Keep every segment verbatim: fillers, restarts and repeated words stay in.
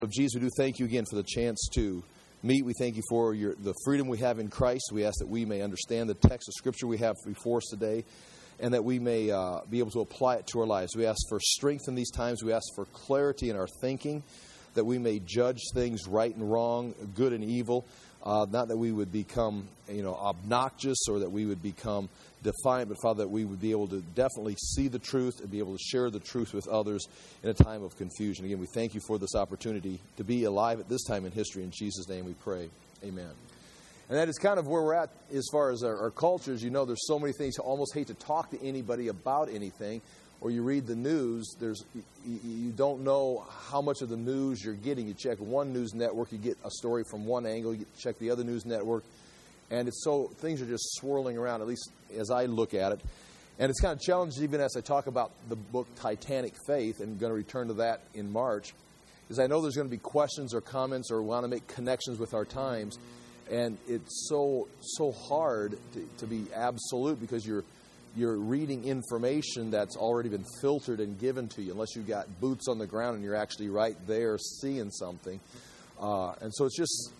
Of Jesus, we do thank you again for the chance to meet. We thank you for your, the freedom we have in Christ. We ask that we may understand the text of Scripture we have before us today, and that we may uh, be able to apply it to our lives. We ask for strength in these times. We ask for clarity in our thinking, that we may judge things right and wrong, good and evil. Uh, not that we would become, you know, obnoxious or that we would become defiant, but Father, that we would be able to definitely see the truth and be able to share the truth with others in a time of confusion. Again, we thank you for this opportunity to be alive at this time in history. In Jesus' name we pray. Amen. And that is kind of where we're at as far as our, our culture. As you know, there's so many things. You almost hate to talk to anybody about anything. Or you read the news, there's you, you don't know how much of the news you're getting. You check one news network, you get a story from one angle. You check the other news network. And it's so, things are just swirling around, at least as I look at it. And it's kind of challenging, even as I talk about the book Titanic Faith, and I'm going to return to that in March, is I know there's going to be questions or comments or want to make connections with our times. And it's so so hard to, to be absolute, because you're you're reading information that's already been filtered and given to you, unless you've got boots on the ground and you're actually right there seeing something. Uh, and so it's just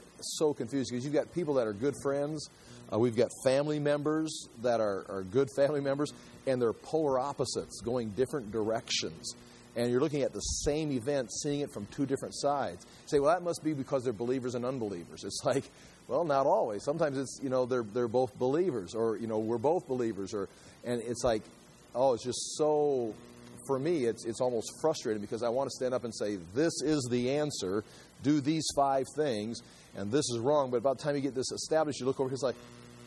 so confusing, because you've got people that are good friends. Uh, we've got family members that are, are good family members, and they're polar opposites going different directions. And you're looking at the same event, seeing it from two different sides. You say, well, that must be because they're believers and unbelievers. It's like, well, not always. Sometimes it's, you know, they're they're both believers, or, you know, we're both believers, or, and it's like, oh, it's just so, for me, it's it's almost frustrating, because I want to stand up and say, this is the answer, do these five things, and this is wrong. But about the time you get this established, you look over, it's like,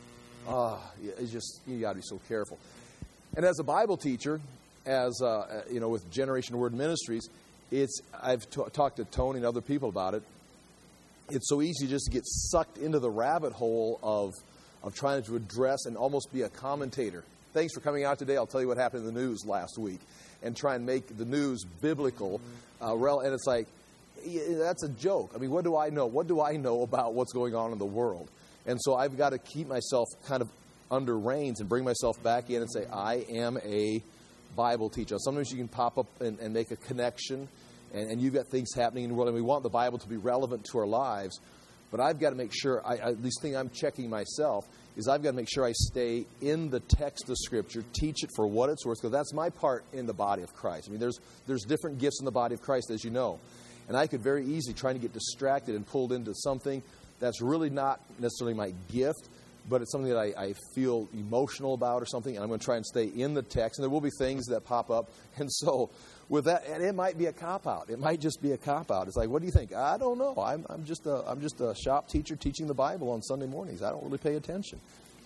ah, oh, it's just, you got to be so careful. And as a Bible teacher, as uh, you know, with Generation Word Ministries, it's I've t- talked to Tony and other people about it. It's so easy just to get sucked into the rabbit hole of of trying to address and almost be a commentator. Thanks for coming out today. I'll tell you what happened in the news last week, and try and make the news biblical. Uh, rel- and it's like, yeah, that's a joke. I mean, what do I know? What do I know about what's going on in the world? And so I've got to keep myself kind of under reins and bring myself back in and say, I am a Bible teacher. Sometimes you can pop up and, and make a connection, and, and you've got things happening in the world, and we want the Bible to be relevant to our lives. But I've got to make sure, I, I, at least thing I'm checking myself, is I've got to make sure I stay in the text of Scripture, teach it for what it's worth, because that's my part in the body of Christ. I mean, there's there's different gifts in the body of Christ, as you know. And I could very easily try to get distracted and pulled into something that's really not necessarily my gift, but it's something that I, I feel emotional about or something, and I'm going to try and stay in the text. And there will be things that pop up. And so with that, and it might be a cop-out. It might just be a cop-out. It's like, what do you think? I don't know. I'm, I'm just a I'm just a shop teacher teaching the Bible on Sunday mornings. I don't really pay attention.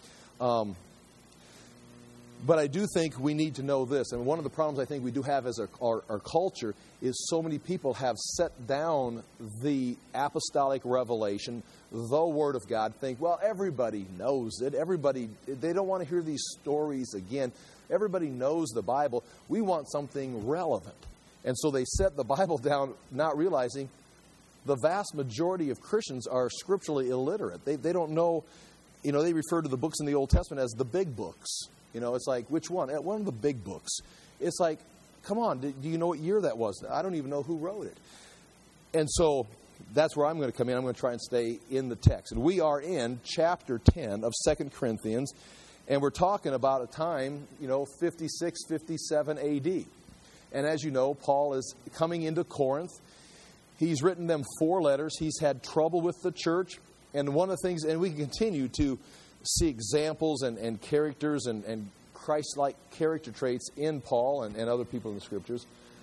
Um, but I do think we need to know this. And one of the problems I think we do have as a, our, our culture is so many people have set down the apostolic revelation, the Word of God, think, well, everybody knows it. Everybody, they don't want to hear these stories again. Everybody knows the Bible. We want something relevant. And so they set the Bible down, not realizing the vast majority of Christians are scripturally illiterate. They they don't know, you know, they refer to the books in the Old Testament as the big books. You know, it's like, which one? One of the big books. It's like, come on, do you know what year that was? I don't even know who wrote it. And so that's where I'm going to come in. I'm going to try and stay in the text. And we are in chapter ten of Second Corinthians, and we're talking about a time, you know, fifty-six, fifty-seven A D. And as you know, Paul is coming into Corinth. He's written them four letters. He's had trouble with the church. And one of the things, and we can continue to see examples and, and characters and, and Christ-like character traits in Paul and, and other people in the Scriptures.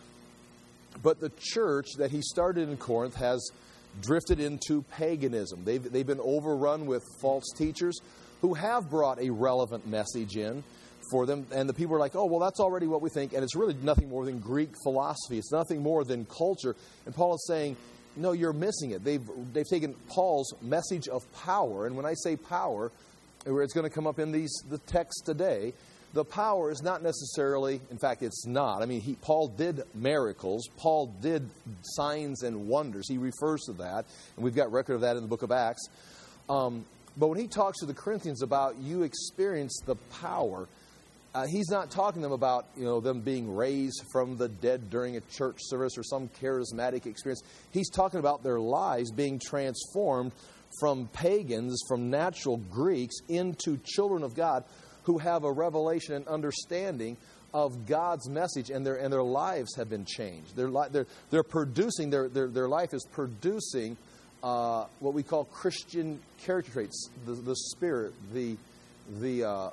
But the church that he started in Corinth has drifted into paganism. They've, they've been overrun with false teachers who have brought a relevant message in for them. And the people are like, oh, well, that's already what we think. And it's really nothing more than Greek philosophy. It's nothing more than culture. And Paul is saying, no, you're missing it. They've, they've taken Paul's message of power. And when I say power, where it's going to come up in these the text today, the power is not necessarily, in fact, it's not. I mean, he, Paul did miracles. Paul did signs and wonders. He refers to that, and we've got record of that in the book of Acts. Um, but when he talks to the Corinthians about you experience the power, uh, he's not talking to them about, you know, them being raised from the dead during a church service or some charismatic experience. He's talking about their lives being transformed from pagans, from natural Greeks, into children of God who have a revelation and understanding of God's message, and their and their lives have been changed. Their li- they're they're producing their their their life is producing uh, what we call Christian character traits: the the spirit, the the uh,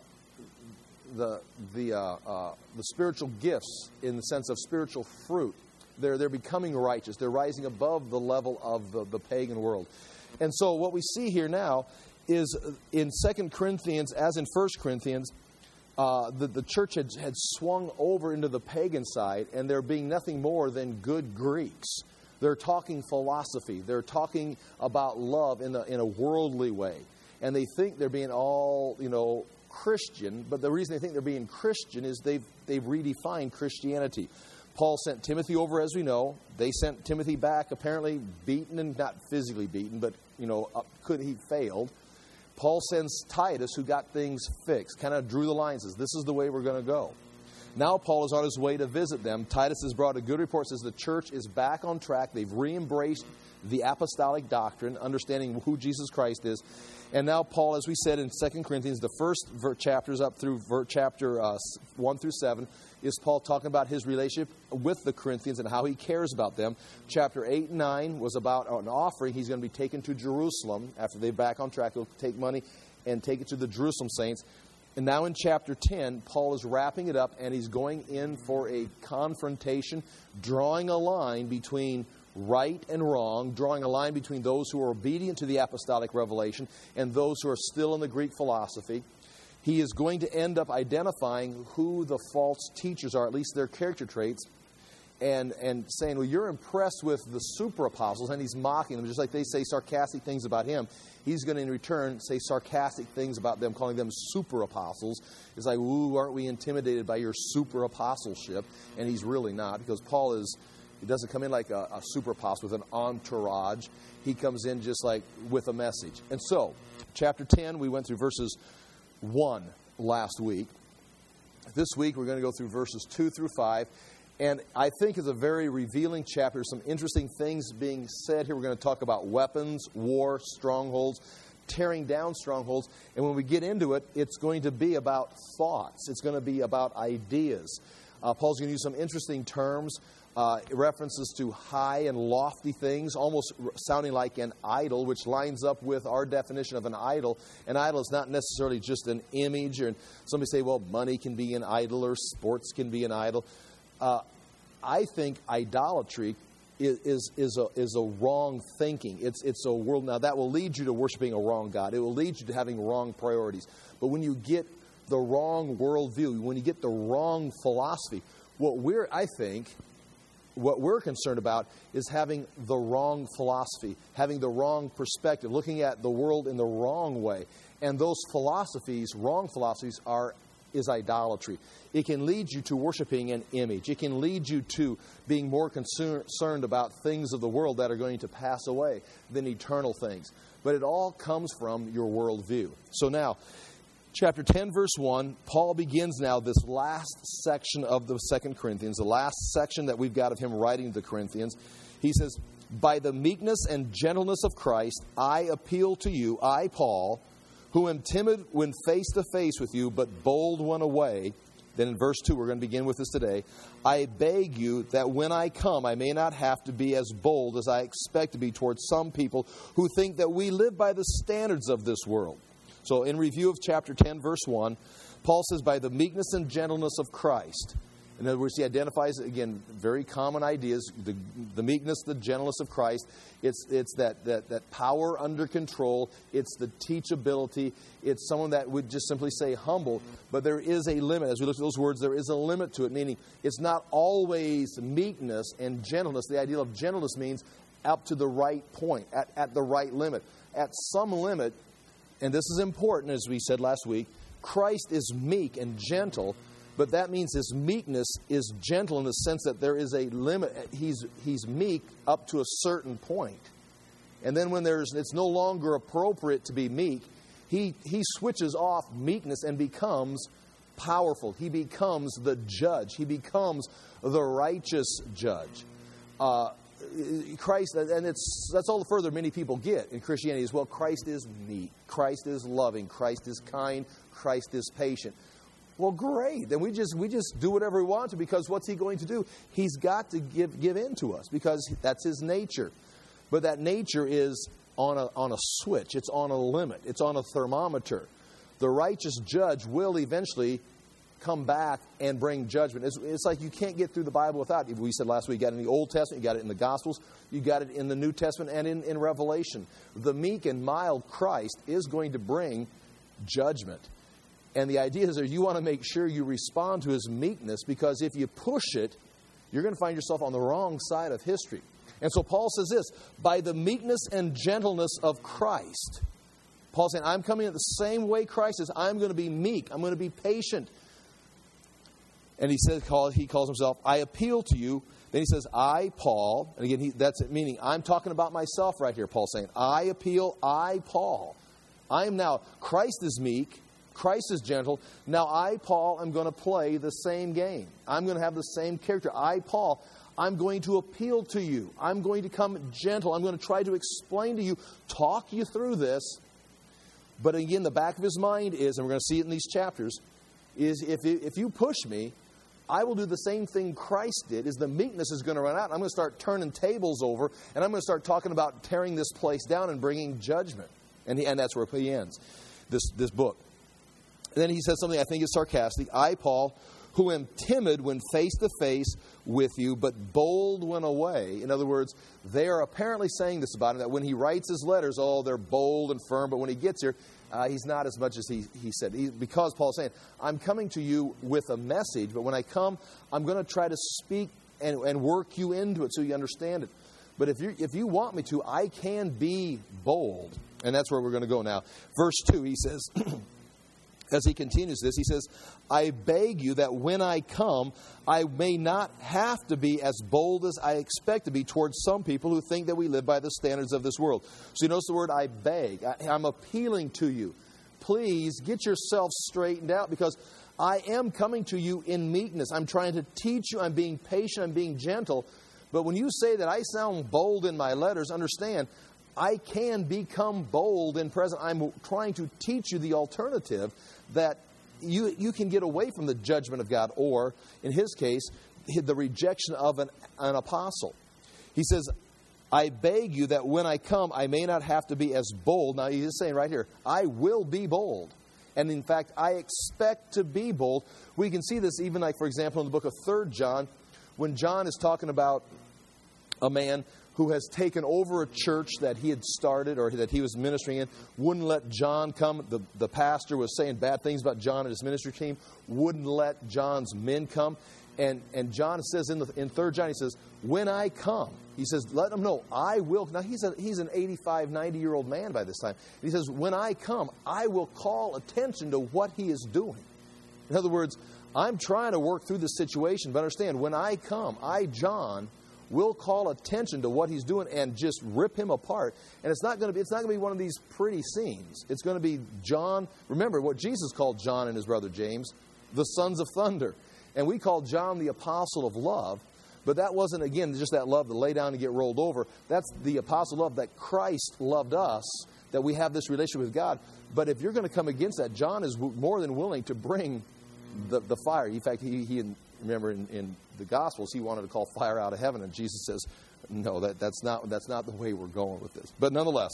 the the uh, uh, the spiritual gifts in the sense of spiritual fruit. They're they're becoming righteous. They're rising above the level of the, the pagan world. And so what we see here now is in Second Corinthians, as in First Corinthians, uh, the, the church had, had swung over into the pagan side, and they're being nothing more than good Greeks. They're talking philosophy. They're talking about love in a, in a worldly way. And they think they're being all, you know, Christian, but the reason they think they're being Christian is they've they've redefined Christianity. Paul sent Timothy over, as we know. They sent Timothy back, apparently beaten, and not physically beaten, but, you know, could he failed. Paul sends Titus, who got things fixed, kind of drew the lines, says, this is the way we're going to go. Now Paul is on his way to visit them. Titus has brought a good report, says the church is back on track. They've re-embraced the apostolic doctrine, understanding who Jesus Christ is. And now Paul, as we said in Second Corinthians, the first ver- chapters up through ver- chapter uh, one through seven, is Paul talking about his relationship with the Corinthians and how he cares about them. Chapter eight and nine was about an offering. He's going to be taken to Jerusalem. After they're back on track, he'll take money and take it to the Jerusalem saints. And now in chapter ten, Paul is wrapping it up, and he's going in for a confrontation, drawing a line between right and wrong, drawing a line between those who are obedient to the apostolic revelation and those who are still in the Greek philosophy. He is going to end up identifying who the false teachers are, at least their character traits, and, and saying, well, you're impressed with the super apostles, and he's mocking them, just like they say sarcastic things about him. He's going to, in return, say sarcastic things about them, calling them super apostles. It's like, ooh, aren't we intimidated by your super apostleship? And he's really not, because Paul is, he doesn't come in like a, a super apostle with an entourage. He comes in just like with a message. And so, chapter ten, we went through verses one last week. This week, we're going to go through verses two through five. And I think it's a very revealing chapter. Some interesting things being said here. We're going to talk about weapons, war, strongholds, tearing down strongholds. And when we get into it, it's going to be about thoughts. It's going to be about ideas. Uh, Paul's going to use some interesting terms, uh, references to high and lofty things, almost sounding like an idol, which lines up with our definition of an idol. An idol is not necessarily just an image. Or somebody say, well, money can be an idol or sports can be an idol. Uh, I think idolatry is is is a, is a wrong thinking. It's it's a world. Now, that will lead you to worshiping a wrong God. It will lead you to having wrong priorities. But when you get the wrong worldview, when you get the wrong philosophy, what we're, I think, what we're concerned about is having the wrong philosophy, having the wrong perspective, looking at the world in the wrong way. And those philosophies, wrong philosophies, are is idolatry. It can lead you to worshiping an image. It can lead you to being more concerned about things of the world that are going to pass away than eternal things. But it all comes from your worldview. So now, chapter ten, verse one, Paul begins now this last section of the Second Corinthians, the last section that we've got of him writing to the Corinthians. He says, by the meekness and gentleness of Christ, I appeal to you, I, Paul, who am timid when face to face with you, but bold when away. Then in verse two, we're going to begin with this today. I beg you that when I come, I may not have to be as bold as I expect to be towards some people who think that we live by the standards of this world. So in review of chapter ten, verse one, Paul says, by the meekness and gentleness of Christ. In other words, he identifies, again, very common ideas, the, the meekness, the gentleness of Christ. It's it's that, that, that power under control. It's the teachability. It's someone that would just simply say humble. But there is a limit. As we look at those words, there is a limit to it, meaning it's not always meekness and gentleness. The idea of gentleness means up to the right point, at, at the right limit. At some limit, and this is important, as we said last week, Christ is meek and gentle. But that means his meekness is gentle in the sense that there is a limit. He's he's meek up to a certain point. And then when there's it's no longer appropriate to be meek, he, he switches off meekness and becomes powerful. He becomes the judge. He becomes the righteous judge. Uh, Christ, and it's that's all the further many people get in Christianity is, well, Christ is meek. Christ is loving. Christ is kind. Christ is patient. Well, great. Then we just we just do whatever we want to, because what's he going to do? He's got to give give in to us, because that's his nature. But that nature is on a on a switch. It's on a limit. It's on a thermometer. The righteous judge will eventually come back and bring judgment. It's, it's like you can't get through the Bible without it. We said last week, you got it in the Old Testament, you got it in the Gospels, you got it in the New Testament, and in, in Revelation. The meek and mild Christ is going to bring judgment. And the idea is that you want to make sure you respond to his meekness, because if you push it, you're going to find yourself on the wrong side of history. And so Paul says this, by the meekness and gentleness of Christ. Paul's saying, I'm coming in the same way Christ is. I'm going to be meek. I'm going to be patient. And he says, he calls himself, I appeal to you. Then he says, I, Paul. And again, he, that's it, meaning I'm talking about myself right here, Paul's saying. I appeal, I, Paul. I am now, Christ is meek. Christ is gentle. Now I, Paul, am going to play the same game. I'm going to have the same character. I, Paul, I'm going to appeal to you. I'm going to come gentle. I'm going to try to explain to you, talk you through this. But again, the back of his mind is, and we're going to see it in these chapters, is if if you push me, I will do the same thing Christ did, is the meekness is going to run out. I'm going to start turning tables over, and I'm going to start talking about tearing this place down and bringing judgment. And he, and that's where he ends, this, this book. And then he says something I think is sarcastic. I, Paul, who am timid when face to face with you, but bold when away. In other words, they are apparently saying this about him, that when he writes his letters, oh, they're bold and firm, but when he gets here, uh, he's not as much as he, he said. He, because Paul's saying, I'm coming to you with a message, but when I come, I'm going to try to speak and, and work you into it so you understand it. But if you if you want me to, I can be bold. And that's where we're going to go now. Verse two, he says... As he continues this, he says, I beg you that when I come, I may not have to be as bold as I expect to be towards some people who think that we live by the standards of this world. So you notice the word I beg. I, I'm appealing to you. Please get yourself straightened out, because I am coming to you in meekness. I'm trying to teach you. I'm being patient. I'm being gentle. But when you say that I sound bold in my letters, understand, I can become bold in present. I'm trying to teach you the alternative, that you you can get away from the judgment of God, or, in his case, the rejection of an, an apostle. He says, I beg you that when I come, I may not have to be as bold. Now, he's saying right here, I will be bold. And in fact, I expect to be bold. We can see this even, like, for example, in the book of Third John, when John is talking about a man who has taken over a church that he had started or that he was ministering in, wouldn't let John come. The, the pastor was saying bad things about John and his ministry team, wouldn't let John's men come. And and John says in the, in Third John, he says, when I come, he says, let them know, I will. Now, he's a, he's an eighty-five, ninety-year-old man by this time. And he says, when I come, I will call attention to what he is doing. In other words, I'm trying to work through this situation, but understand, when I come, I, John, will call attention to what he's doing and just rip him apart. And it's not going to be it's not going to be one of these pretty scenes. It's going to be John. Remember what Jesus called John and his brother James, the sons of thunder. And we call John the apostle of love. But that wasn't, again, just that love to lay down and get rolled over. That's the apostle love that Christ loved us, that we have this relationship with God. But if you're going to come against that, John is more than willing to bring the, the fire. In fact, he, he remember in, in the Gospels, he wanted to call fire out of heaven, and Jesus says, no, that, that's not that's not the way we're going with this. But nonetheless,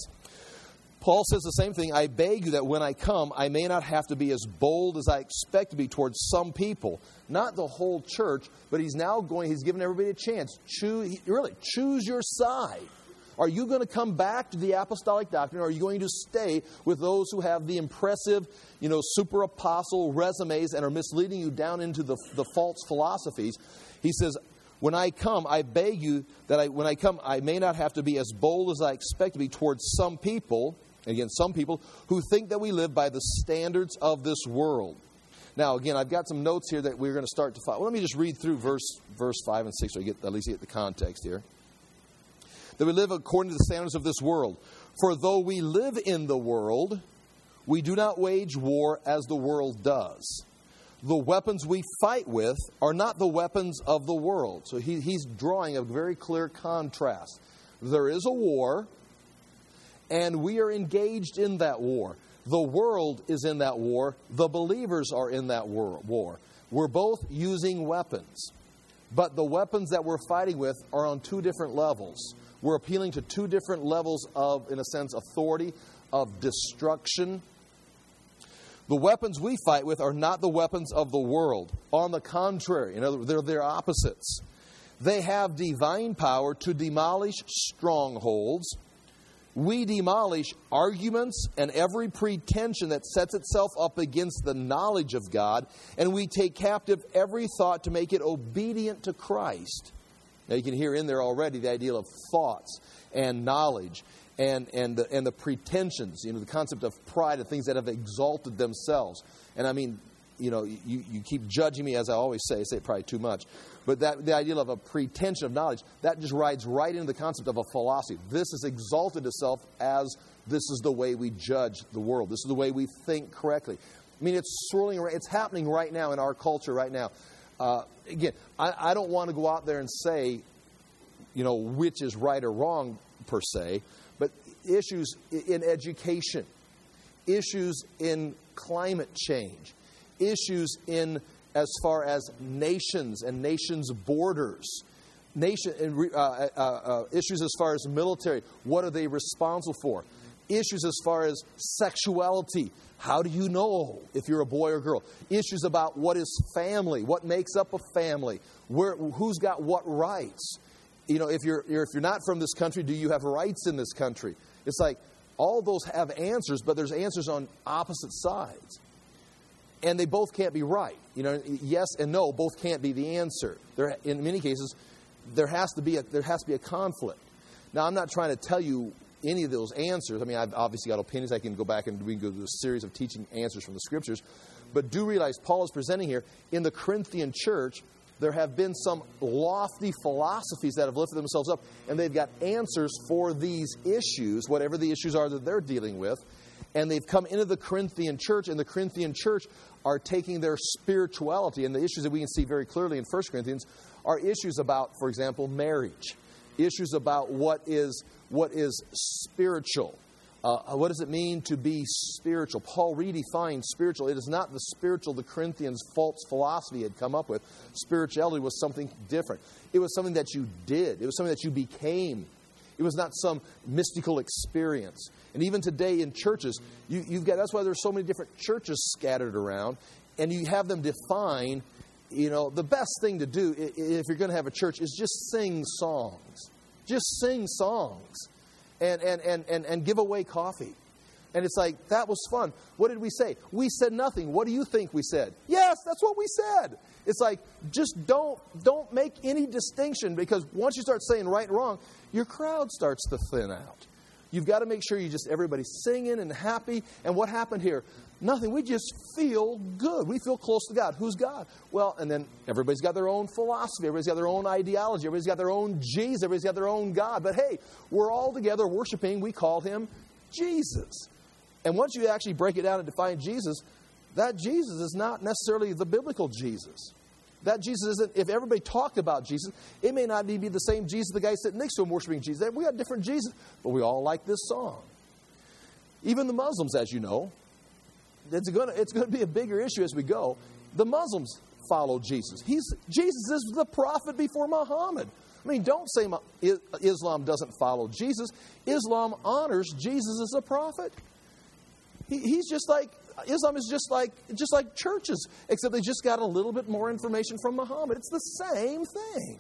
Paul says the same thing. I beg you that when I come, I may not have to be as bold as I expect to be towards some people. Not the whole church, but he's now going, he's giving everybody a chance. Choose, really, choose your side. Are you going to come back to the apostolic doctrine, or are you going to stay with those who have the impressive, you know, super apostle resumes and are misleading you down into the, the false philosophies? He says, when I come, I beg you that I, when I come, I may not have to be as bold as I expect to be towards some people, again, some people who think that we live by the standards of this world. Now, again, I've got some notes here that we're going to start to follow. Well, let me just read through verse verse five and six so I get at least get the context here. That we live according to the standards of this world. For though we live in the world, we do not wage war as the world does. The weapons we fight with are not the weapons of the world. So he, he's drawing a very clear contrast. There is a war, and we are engaged in that war. The world is in that war. The believers are in that war. We're both using weapons. But the weapons that we're fighting with are on two different levels. We're appealing to two different levels of, in a sense, authority, of destruction. The weapons we fight with are not the weapons of the world. On the contrary, in other words, they're their opposites. They have divine power to demolish strongholds. We demolish arguments and every pretension that sets itself up against the knowledge of God, and we take captive every thought to make it obedient to Christ. Now you can hear in there already the idea of thoughts and knowledge and and the, and the pretensions, you know, the concept of pride and things that have exalted themselves. And I mean, you know, you, you keep judging me, as I always say, I say it probably too much. But that the idea of a pretension of knowledge, that just rides right into the concept of a philosophy. This has exalted itself as this is the way we judge the world. This is the way we think correctly. I mean, it's swirling around. It's happening right now in our culture right now. Uh, again, I, I don't want to go out there and say, you know, which is right or wrong per se, but issues in education, issues in climate change, issues in as far as nations and nations' borders, nation uh, uh, uh, issues as far as military, what are they responsible for? Issues as far as sexuality, how do you know if you're a boy or girl? Issues about what is family, what makes up a family, where who's got what rights? You know, if you're if you're not from this country, do you have rights in this country? It's like all those have answers, but there's answers on opposite sides. And they both can't be right. You know, yes and no both can't be the answer. There, in many cases, there has to be a, there has to be a conflict. Now, I'm not trying to tell you any of those answers. I mean, I've obviously got opinions. I can go back and we can go through a series of teaching answers from the Scriptures. But do realize Paul is presenting here in the Corinthian church, there have been some lofty philosophies that have lifted themselves up, and they've got answers for these issues, whatever the issues are that they're dealing with. And they've come into the Corinthian church, and the Corinthian church are taking their spirituality, and the issues that we can see very clearly in First Corinthians are issues about, for example, marriage, issues about what is what is spiritual. Uh, what does it mean to be spiritual? Paul redefined spiritual. It is not the spiritual the Corinthians' false philosophy had come up with. Spirituality was something different. It was something that you did. It was something that you became. It was not some mystical experience. And even today in churches, you, you've got, that's why there's so many different churches scattered around, and you have them define, you know, the best thing to do if you're going to have a church is just sing songs. Just sing songs and, and, and, and, and give away coffee. And it's like, that was fun. What did we say? We said nothing. What do you think we said? Yes, that's what we said. It's like, just don't don't make any distinction, because once you start saying right and wrong, your crowd starts to thin out. You've got to make sure you just, everybody's singing and happy. And what happened here? Nothing. We just feel good. We feel close to God. Who's God? Well, and then everybody's got their own philosophy. Everybody's got their own ideology. Everybody's got their own Jesus. Everybody's got their own God. But hey, we're all together worshiping. We call him Jesus. And once you actually break it down and define Jesus, that Jesus is not necessarily the biblical Jesus. That Jesus isn't, if everybody talked about Jesus, it may not be the same Jesus the guy sitting next to him worshiping Jesus. We got different Jesus, but we all like this song. Even the Muslims, as you know, it's going to, it's going to be a bigger issue as we go. The Muslims follow Jesus. He's, Jesus is the prophet before Muhammad. I mean, don't say Islam doesn't follow Jesus. Islam honors Jesus as a prophet. He, he's just like, Islam is just like just like churches, except they just got a little bit more information from Muhammad. It's the same thing.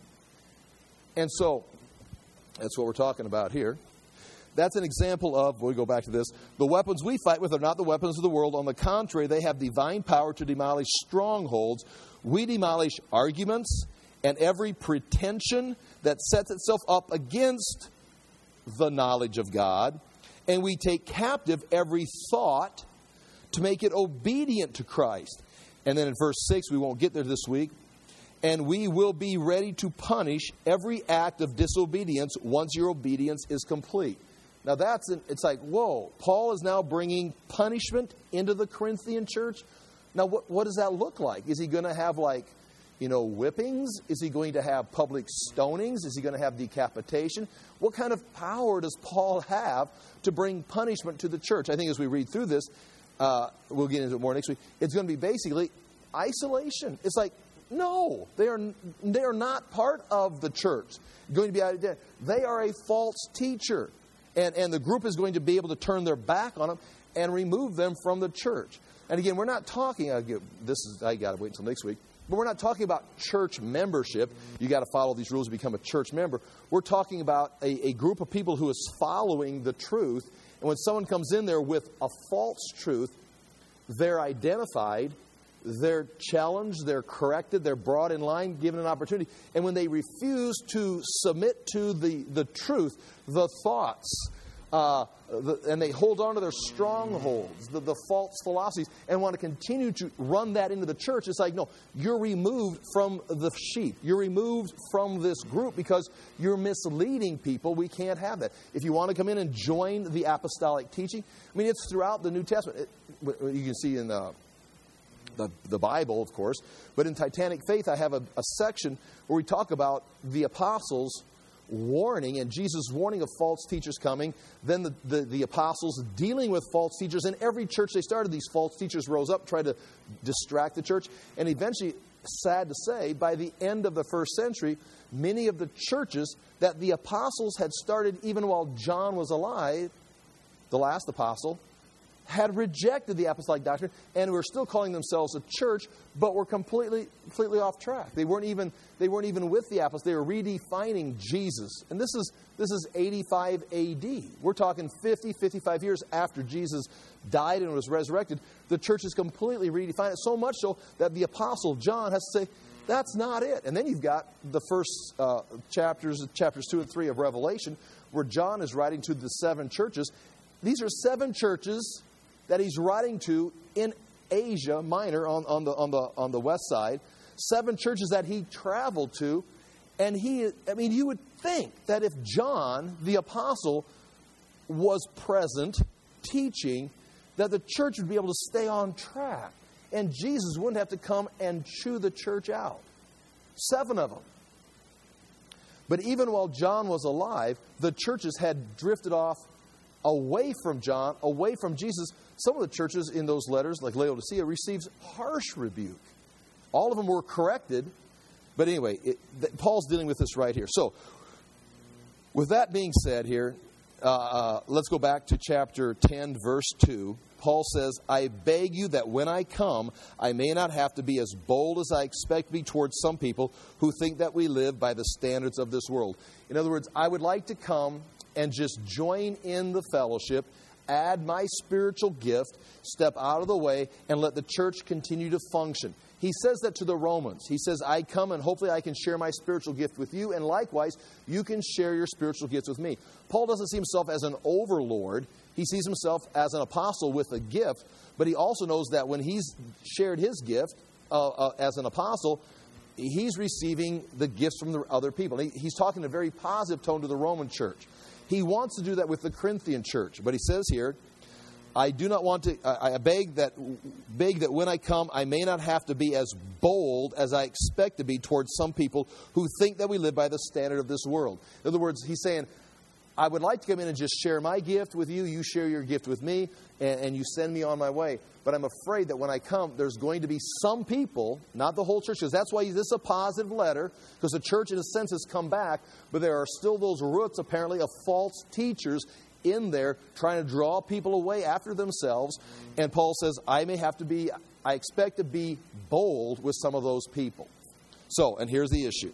And so, that's what we're talking about here. That's an example of, we go back to this, the weapons we fight with are not the weapons of the world. On the contrary, they have divine power to demolish strongholds. We demolish arguments and every pretension that sets itself up against the knowledge of God. And we take captive every thought to make it obedient to Christ. And then in verse six, we won't get there this week. And we will be ready to punish every act of disobedience once your obedience is complete. Now that's, an, it's like, whoa, Paul is now bringing punishment into the Corinthian church. Now, what, what does that look like? Is he going to have, like, you know, whippings? Is he going to have public stonings? Is he going to have decapitation? What kind of power does Paul have to bring punishment to the church? I think as we read through this, uh, we'll get into it more next week, it's going to be basically isolation. It's like, no, they are they are not part of the church. Going to be out there. They are a false teacher. And, and the group is going to be able to turn their back on them and remove them from the church. And again, we're not talking, I get, this is, I got to wait until next week, but we're not talking about church membership. You got to follow these rules to become a church member. We're talking about a, a group of people who is following the truth. And when someone comes in there with a false truth, they're identified, they're challenged, they're corrected, they're brought in line, given an opportunity. And when they refuse to submit to the, the truth, the thoughts, uh, the, and they hold on to their strongholds, the, the false philosophies, and want to continue to run that into the church, it's like, no, you're removed from the sheep. You're removed from this group because you're misleading people. We can't have that. If you want to come in and join the apostolic teaching, I mean, it's throughout the New Testament. It, you can see in the The, the Bible, of course. But in Titanic Faith, I have a, a section where we talk about the apostles' warning and Jesus' warning of false teachers coming. Then the, the, the apostles dealing with false teachers. In every church they started, these false teachers rose up, tried to distract the church. And eventually, sad to say, by the end of the first century, many of the churches that the apostles had started even while John was alive, the last apostle, had rejected the apostolic doctrine and were still calling themselves a church, but were completely completely off track. They weren't even they weren't even with the apostles. They were redefining Jesus. And this is this is eighty-five A D. We're talking fifty, fifty-five years after Jesus died and was resurrected. The church is completely redefined it, so much so that the apostle John has to say, that's not it. And then you've got the first uh, chapters, chapters two and three of Revelation, where John is writing to the seven churches. These are seven churches that he's writing to in Asia Minor on, on the on the on the west side, seven churches that he traveled to, and he I mean you would think that if John the apostle was present teaching, that the church would be able to stay on track and Jesus wouldn't have to come and chew the church out. Seven of them. But even while John was alive, the churches had drifted off away from John, away from Jesus. Some of the churches in those letters, like Laodicea, receives harsh rebuke. All of them were corrected. But anyway, it, Paul's dealing with this right here. So, with that being said here, uh, uh, let's go back to chapter ten, verse two. Paul says, I beg you that when I come, I may not have to be as bold as I expect to be towards some people who think that we live by the standards of this world. In other words, I would like to come and just join in the fellowship, add my spiritual gift, step out of the way, and let the church continue to function. He says that to the Romans. He says, I come and hopefully I can share my spiritual gift with you, and likewise, you can share your spiritual gifts with me. Paul doesn't see himself as an overlord. He sees himself as an apostle with a gift, but he also knows that when he's shared his gift uh, uh, as an apostle, he's receiving the gifts from the other people. He, he's talking in a very positive tone to the Roman church. He wants to do that with the Corinthian church. But he says here, I do not want to, I, I beg that beg that when I come, I may not have to be as bold as I expect to be towards some people who think that we live by the standard of this world. In other words, he's saying, I would like to come in and just share my gift with you. You share your gift with me, and, and you send me on my way. But I'm afraid that when I come, there's going to be some people, not the whole church, because that's why this is a positive letter, because the church, in a sense, has come back, but there are still those roots, apparently, of false teachers in there trying to draw people away after themselves. And Paul says, I may have to be, I expect to be bold with some of those people. So, and here's the issue.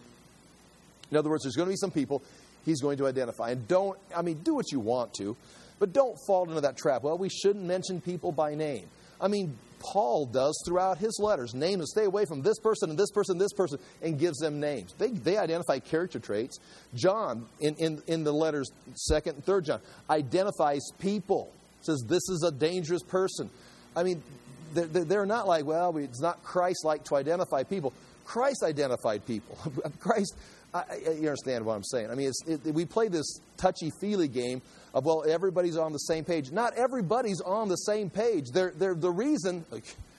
In other words, there's going to be some people he's going to identify. And don't, I mean, do what you want to, but don't fall into that trap. Well, we shouldn't mention people by name. I mean, Paul does throughout his letters. Name and stay away from this person and this person and this person, and gives them names. They they identify character traits. John, in, in, in the letters, second and third John, identifies people. Says this is a dangerous person. I mean, they're, they're not like, well, it's not Christ-like to identify people. Christ identified people. Christ, I, I, you understand what I'm saying. I mean, it's, it, we play this touchy-feely game of, well, everybody's on the same page. Not everybody's on the same page. They're, they're the reason, like,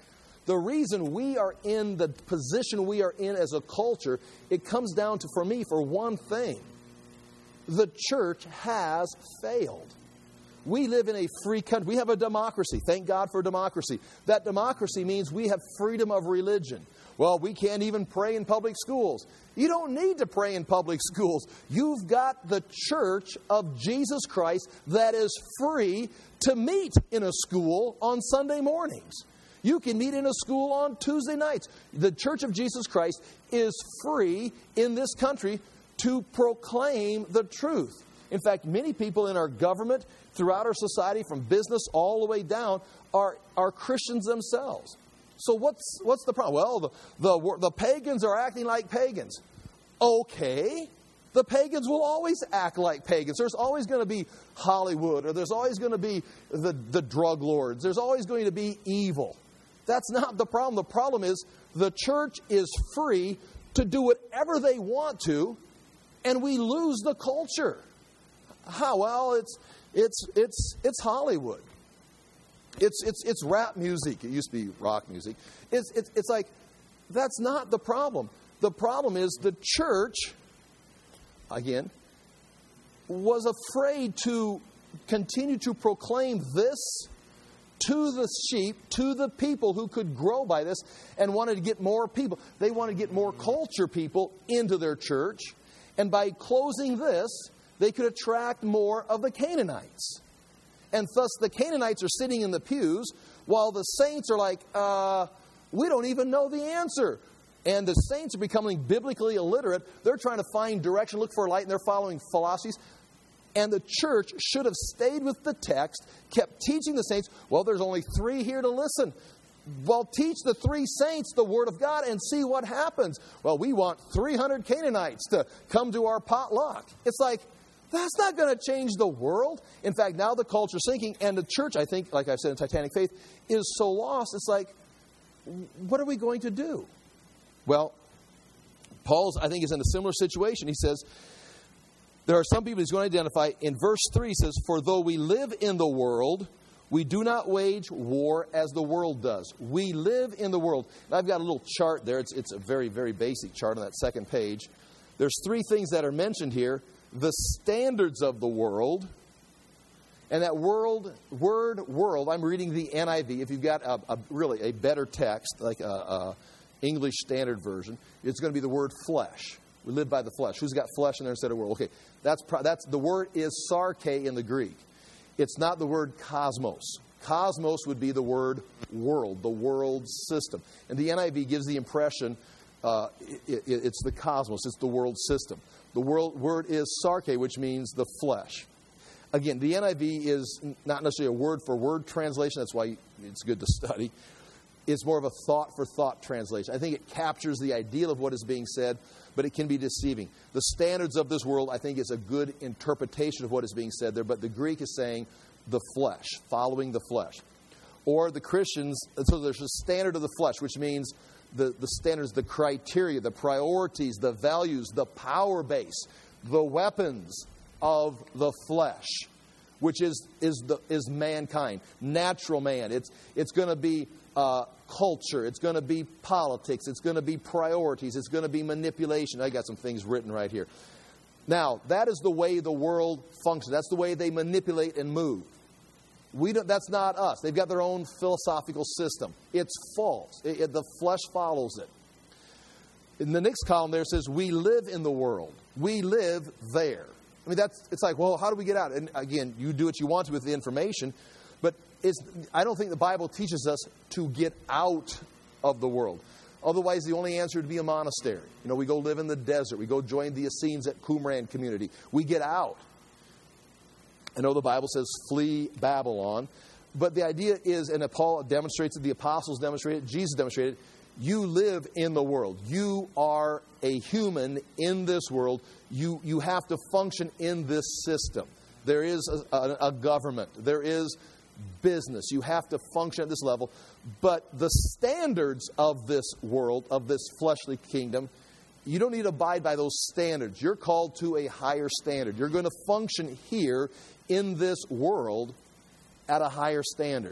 The reason we are in the position we are in as a culture, it comes down to, for me, for one thing. The church has failed. We live in a free country. We have a democracy. Thank God for democracy. That democracy means we have freedom of religion. Well, we can't even pray in public schools. You don't need to pray in public schools. You've got the church of Jesus Christ that is free to meet in a school on Sunday mornings. You can meet in a school on Tuesday nights. The Church of Jesus Christ is free in this country to proclaim the truth. In fact, many people in our government, throughout our society, from business all the way down, are, are Christians themselves. So what's what's the problem? Well, the, the, the pagans are acting like pagans. Okay. The pagans will always act like pagans. There's always going to be Hollywood, or there's always going to be the, the drug lords. There's always going to be evil. That's not the problem. The problem is the church is free to do whatever they want to, and we lose the culture. How? Well, it's it's it's it's Hollywood. It's it's it's rap music. It used to be rock music. It's it's it's like that's not the problem. The problem is the church, again, was afraid to continue to proclaim this to the sheep, to the people who could grow by this, and wanted to get more people. They wanted to get more culture people into their church. And by closing this, they could attract more of the Canaanites. And thus the Canaanites are sitting in the pews while the saints are like, uh, we don't even know the answer. And the saints are becoming biblically illiterate. They're trying to find direction, look for a light, and they're following philosophies. And the church should have stayed with the text, kept teaching the saints. Well, there's only three here to listen. Well, teach the three saints the Word of God and see what happens. Well, we want three hundred Canaanites to come to our potluck. It's like, that's not going to change the world. In fact, now the culture is sinking, and the church, I think, like I've said in Titanic Faith, is so lost. It's like, what are we going to do? Well, Paul's, I think, is in a similar situation. He says, there are some people he's going to identify. In verse three, he says, for though we live in the world, we do not wage war as the world does. We live in the world. And I've got a little chart there. It's, it's a very, very basic chart on that second page. There's three things that are mentioned here. The standards of the world. And that world, word world, I'm reading the N I V. If you've got a, a really a better text, like a, a English Standard Version, it's going to be the word flesh. We live by the flesh. Who's got flesh in there instead of world? Okay, that's that's the word is sarke in the Greek. It's not the word cosmos. Cosmos would be the word world, the world system. And the N I V gives the impression uh, it, it, it's the cosmos, it's the world system. The world word is sarke, which means the flesh. Again, the N I V is not necessarily a word-for-word translation. That's why it's good to study. It's more of a thought-for-thought translation. I think it captures the ideal of what is being said, but it can be deceiving. The standards of this world, I think, is a good interpretation of what is being said there, but the Greek is saying the flesh, following the flesh. Or the Christians, so there's a standard of the flesh, which means the, the standards, the criteria, the priorities, the values, the power base, the weapons of the flesh, which is is the is mankind, natural man. It's it's going to be uh, culture. It's going to be politics. It's going to be priorities. It's going to be manipulation. I got some things written right here. Now, that is the way the world functions. That's the way they manipulate and move. We don't, that's not us. They've got their own philosophical system. It's false. It, it, the flesh follows it. In the next column there, it says, we live in the world. We live there. I mean, that's it's like, well, how do we get out? And again, you do what you want to with the information, but it's, I don't think the Bible teaches us to get out of the world. Otherwise, the only answer would be a monastery. You know, we go live in the desert. We go join the Essenes at Qumran community. We get out. I know the Bible says flee Babylon, but the idea is, and Paul demonstrates it, the apostles demonstrated it, Jesus demonstrated it, you live in the world. You are a human in this world. You you have to function in this system. There is a, a, a government. There is business. You have to function at this level. But the standards of this world, of this fleshly kingdom, you don't need to abide by those standards. You're called to a higher standard. You're going to function here in this world at a higher standard.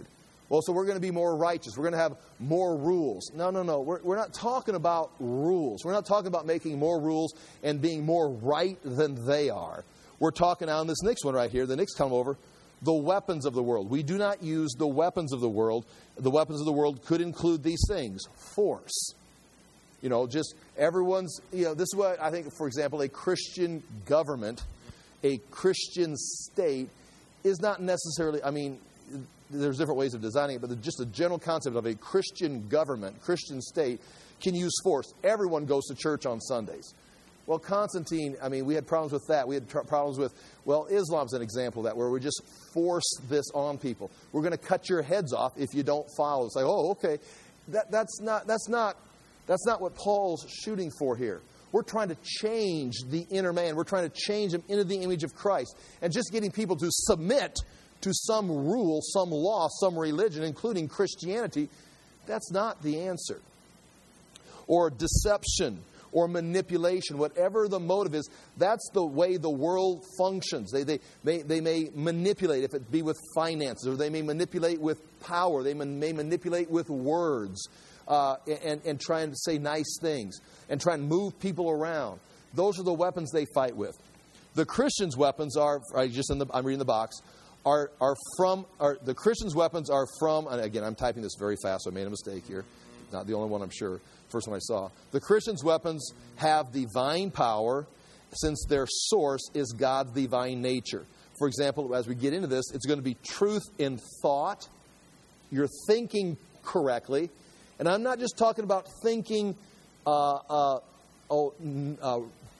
Well, so we're going to be more righteous. We're going to have more rules. No, no, no. We're, we're not talking about rules. We're not talking about making more rules and being more right than they are. We're talking now in this next one right here, the next come over, the weapons of the world. We do not use the weapons of the world. The weapons of the world could include these things. Force. You know, just everyone's, you know, this is what I think, for example, a Christian government, a Christian state is not necessarily, I mean, there's different ways of designing it, but just the general concept of a Christian government, Christian state, can use force. Everyone goes to church on Sundays. Well, Constantine, I mean, we had problems with that. We had tr- problems with, well, Islam's an example of that, where we just force this on people. We're going to cut your heads off if you don't follow. It's like, oh, okay. That, that's not, that's not, that's not what Paul's shooting for here. We're trying to change the inner man. We're trying to change him into the image of Christ. And just getting people to submit to some rule, some law, some religion, including Christianity, that's not the answer. Or deception, or manipulation, whatever the motive is, that's the way the world functions. They, they, may, they may manipulate, if it be with finances, or they may manipulate with power. They may manipulate with words, uh, and, and try and say nice things, and try and move people around. Those are the weapons they fight with. The Christians' weapons are, I just in the, I'm reading the box, are are from, are, the Christians' weapons are from, and again, I'm typing this very fast, so I made a mistake here. Not the only one, I'm sure. First one I saw. The Christians' weapons have divine power since their source is God's divine nature. For example, as we get into this, it's going to be truth in thought. You're thinking correctly. And I'm not just talking about thinking, uh, uh, oh, uh,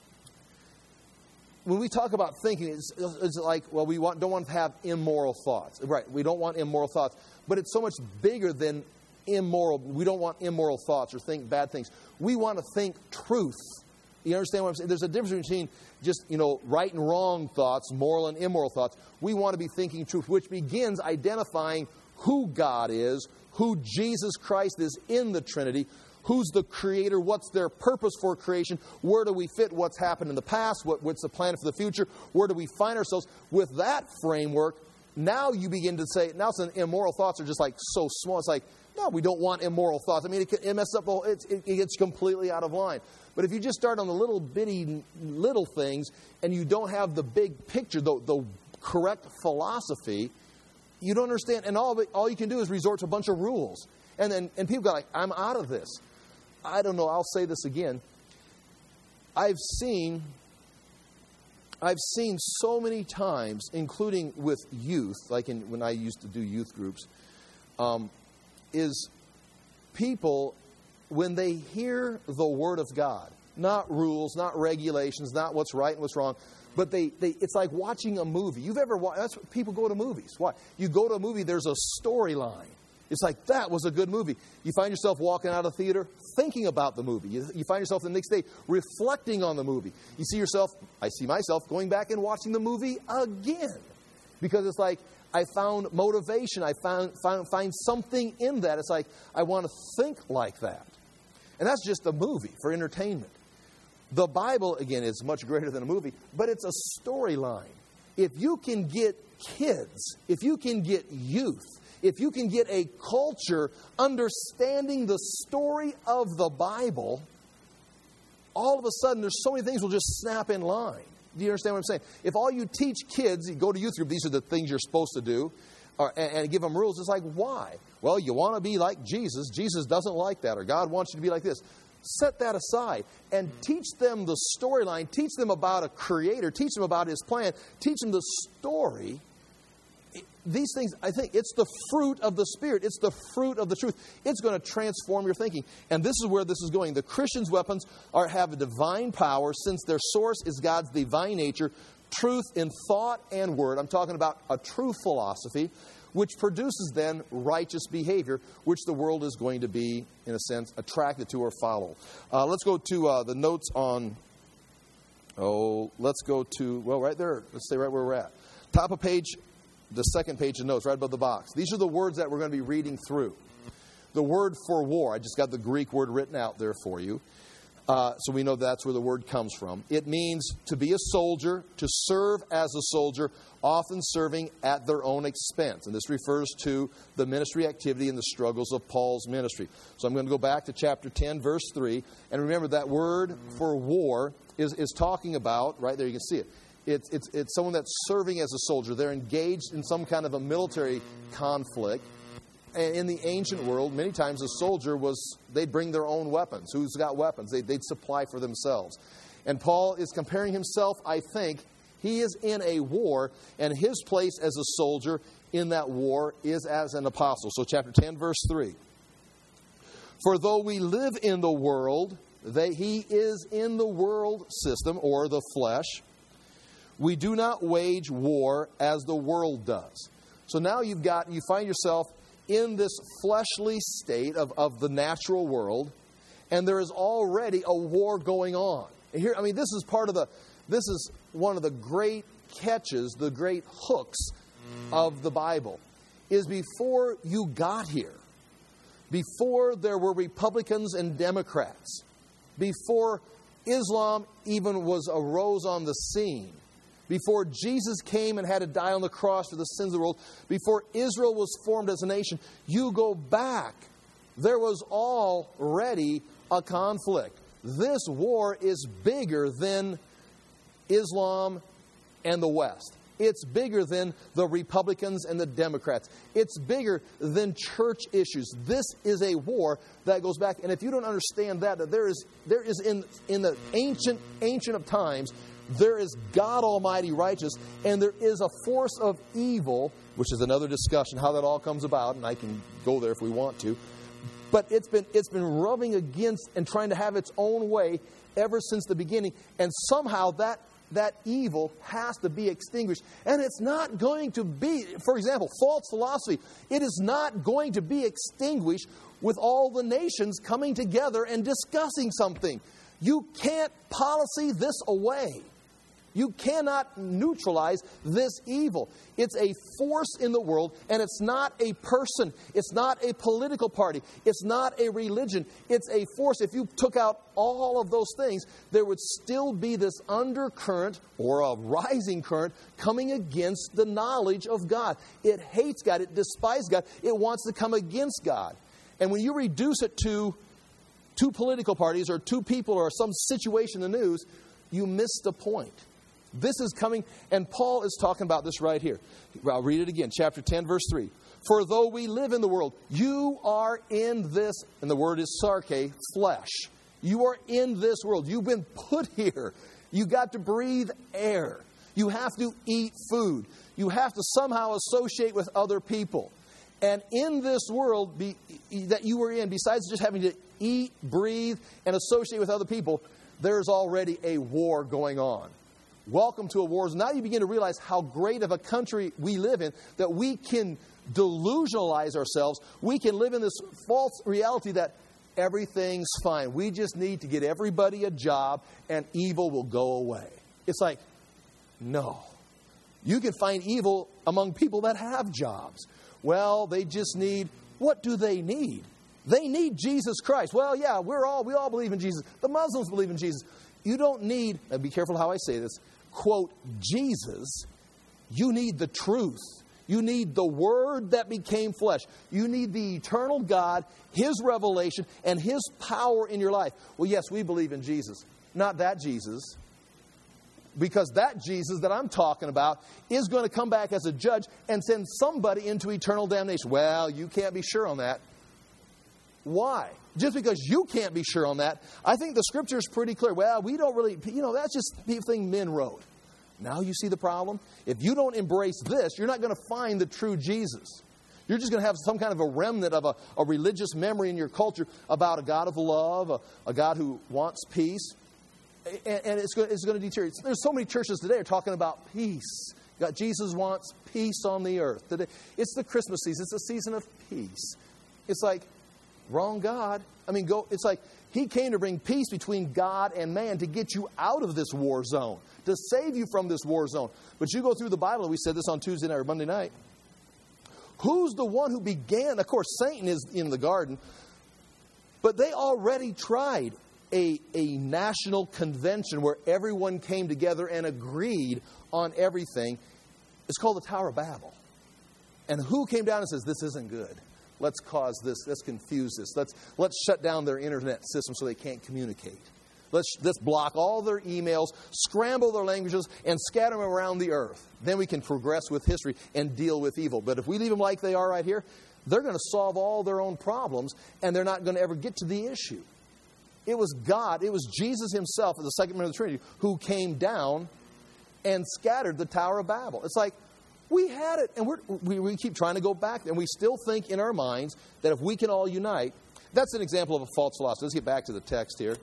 when we talk about thinking, it's, it's like, well, we want, don't want to have immoral thoughts. Right, we don't want immoral thoughts. But it's so much bigger than immoral. We don't want immoral thoughts or think bad things. We want to think truth. You understand what I'm saying? There's a difference between just, you know, right and wrong thoughts, moral and immoral thoughts. We want to be thinking truth, which begins identifying who God is, who Jesus Christ is in the Trinity, who's the creator, what's their purpose for creation, where do we fit what's happened in the past, what, what's the plan for the future, where do we find ourselves. With that framework, now you begin to say, now some immoral thoughts are just like so small. It's like, no, we don't want immoral thoughts. I mean, it, it messes up the whole, it, it, it gets completely out of line. But if you just start on the little bitty little things and you don't have the big picture, the, the correct philosophy, you don't understand. And all of it, all you can do is resort to a bunch of rules. And then and people go like, I'm out of this. I don't know. I'll say this again. I've seen, I've seen so many times, including with youth, like in, when I used to do youth groups, um, is people, when they hear the Word of God, not rules, not regulations, not what's right and what's wrong, but they, they it's like watching a movie. You've ever watched, that's what people go to movies. Why? You go to a movie, there's a storyline. It's like, that was a good movie. You find yourself walking out of the theater thinking about the movie. You, you find yourself the next day reflecting on the movie. You see yourself, I see myself, going back and watching the movie again. Because it's like, I found motivation. I found, found find something in that. It's like, I want to think like that. And that's just a movie for entertainment. The Bible, again, is much greater than a movie, but it's a storyline. If you can get kids, if you can get youth, if you can get a culture understanding the story of the Bible, all of a sudden there's so many things will just snap in line. Do you understand what I'm saying? If all you teach kids, you go to youth group, these are the things you're supposed to do, or, and, and give them rules, it's like, why? Well, you want to be like Jesus. Jesus doesn't like that, or God wants you to be like this. Set that aside and teach them the storyline. Teach them about a creator. Teach them about his plan. Teach them the story. These things, I think, it's the fruit of the Spirit. It's the fruit of the truth. It's going to transform your thinking. And this is where this is going. The Christians' weapons are have a divine power since their source is God's divine nature, truth in thought and word. I'm talking about a true philosophy, which produces then righteous behavior, which the world is going to be, in a sense, attracted to or follow. Uh, let's go to uh, the notes on, oh, let's go to, well, right there. Let's stay right where we're at. Top of page, the second page of notes, right above the box. These are the words that we're going to be reading through. The word for war, I just got the Greek word written out there for you. Uh, so we know that's where the word comes from. It means to be a soldier, to serve as a soldier, often serving at their own expense. And this refers to the ministry activity and the struggles of Paul's ministry. So I'm going to go back to chapter ten, verse three. And remember, that word for war is, is talking about, right there you can see it, it's, it's, it's someone that's serving as a soldier. They're engaged in some kind of a military conflict. And in the ancient world, many times a soldier was, they'd bring their own weapons. Who's got weapons? They, they'd supply for themselves. And Paul is comparing himself, I think, he is in a war, and his place as a soldier in that war is as an apostle. So chapter ten, verse three. For though we live in the world, they, he is in the world system, or the flesh, we do not wage war as the world does. So now you've got, you find yourself in this fleshly state of, of the natural world, and there is already a war going on. And here, I mean, this is part of the, this is one of the great catches, the great hooks of the Bible, is before you got here, before there were Republicans and Democrats, before Islam even was arose on the scene, before Jesus came and had to die on the cross for the sins of the world, before Israel was formed as a nation, you go back, there was already a conflict. This war is bigger than Islam and the West. It's bigger than the Republicans and the Democrats. It's bigger than church issues. This is a war that goes back. And if you don't understand that, that there is, there is in, in the ancient, ancient of times, there is God Almighty righteous, and there is a force of evil, which is another discussion, how that all comes about, and I can go there if we want to. But it's been it's been rubbing against and trying to have its own way ever since the beginning. And somehow that, that evil has to be extinguished. And it's not going to be, for example, false philosophy. It is not going to be extinguished with all the nations coming together and discussing something. You can't policy this away. You cannot neutralize this evil. It's a force in the world, and it's not a person. It's not a political party. It's not a religion. It's a force. If you took out all of those things, there would still be this undercurrent or a rising current coming against the knowledge of God. It hates God. It despises God. It wants to come against God. And when you reduce it to two political parties or two people or some situation in the news, you miss the point. This is coming, and Paul is talking about this right here. I'll read it again, chapter ten, verse three. For though we live in the world, you are in this, and the word is sarke, flesh. You are in this world. You've been put here. You got to breathe air. You have to eat food. You have to somehow associate with other people. And in this world be, that you were in, besides just having to eat, breathe, and associate with other people, there's already a war going on. Welcome to a war. Now you begin to realize how great of a country we live in, that we can delusionalize ourselves. We can live in this false reality that everything's fine. We just need to get everybody a job and evil will go away. It's like, no. You can find evil among people that have jobs. Well, they just need, what do they need? They need Jesus Christ. Well, yeah, we're all, we all believe in Jesus. The Muslims believe in Jesus. You don't need, and be careful how I say this, quote, Jesus. You need the truth. You need the Word that became flesh. You need the eternal God, His revelation, and His power in your life. Well, yes, we believe in Jesus. Not that Jesus. Because that Jesus that I'm talking about is going to come back as a judge and send somebody into eternal damnation. Well, you can't be sure on that. Why? Just because you can't be sure on that, I think the Scripture is pretty clear. Well, we don't really, you know, that's just the thing men wrote. Now you see the problem? If you don't embrace this, you're not going to find the true Jesus. You're just going to have some kind of a remnant of a, a religious memory in your culture about a God of love, a, a God who wants peace. And, and it's, going, it's going to deteriorate. There's so many churches today are talking about peace. God, Jesus wants peace on the earth. Today, it's the Christmas season. It's a season of peace. It's like, wrong God. I mean, go. It's like He came to bring peace between God and man to get you out of this war zone, to save you from this war zone. But you go through the Bible, and we said this on Tuesday night or Monday night. Who's the one who began? Of course, Satan is in the garden. But they already tried a, a national convention where everyone came together and agreed on everything. It's called the Tower of Babel. And who came down and says, this isn't good. Let's cause this. Let's confuse this. Let's, let's shut down their internet system so they can't communicate. Let's, let's block all their emails, scramble their languages, and scatter them around the earth. Then we can progress with history and deal with evil. But if we leave them like they are right here, they're going to solve all their own problems, and they're not going to ever get to the issue. It was God, it was Jesus himself, as the second member of the Trinity, who came down and scattered the Tower of Babel. It's like, we had it, and we're, we, we keep trying to go back, and we still think in our minds that if we can all unite, that's an example of a false philosophy. Let's get back to the text here.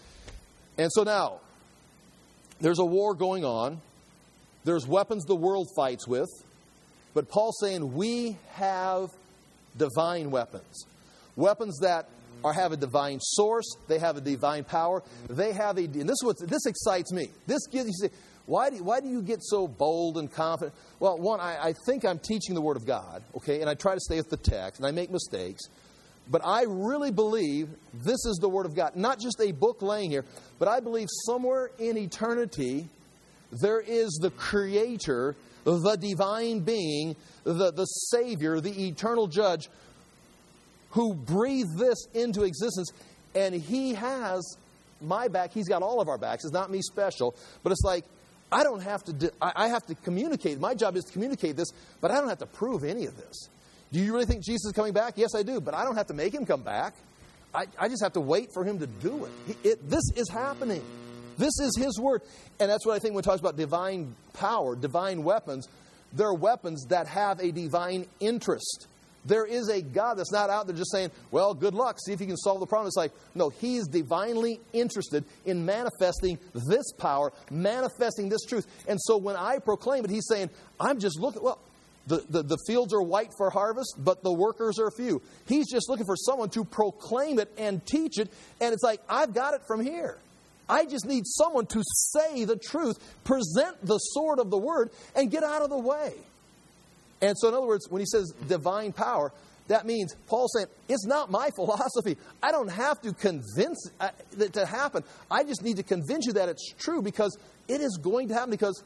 And so now, there's a war going on. There's weapons the world fights with. But Paul's saying we have divine weapons. Weapons that are, have a divine source. They have a divine power. They have a... And this is what, this excites me. This gives you... Say, why do, why do you get so bold and confident? Well, one, I, I think I'm teaching the Word of God, okay? And I try to stay with the text, and I make mistakes. But I really believe this is the Word of God. Not just a book laying here, but I believe somewhere in eternity there is the Creator, the divine being, the, the Savior, the eternal Judge, who breathed this into existence. And He has my back. He's got all of our backs. It's not me special. But it's like, I don't have to, do, I, I have to communicate. My job is to communicate this, but I don't have to prove any of this. Do you really think Jesus is coming back? Yes, I do. But I don't have to make Him come back. I, I just have to wait for Him to do it. He, it. This is happening. This is His Word. And that's what I think when it talks about divine power, divine weapons. They're weapons that have a divine interest. There is a God that's not out there just saying, well, good luck, see if you can solve the problem. It's like, no, He's divinely interested in manifesting this power, manifesting this truth. And so when I proclaim it, He's saying, I'm just looking, well, the, the, the fields are white for harvest, but the workers are few. He's just looking for someone to proclaim it and teach it. And it's like, I've got it from here. I just need someone to say the truth, present the sword of the Word, and get out of the way. And so in other words, when he says divine power, that means Paul's saying, it's not my philosophy. I don't have to convince it to happen. I just need to convince you that it's true because it is going to happen because,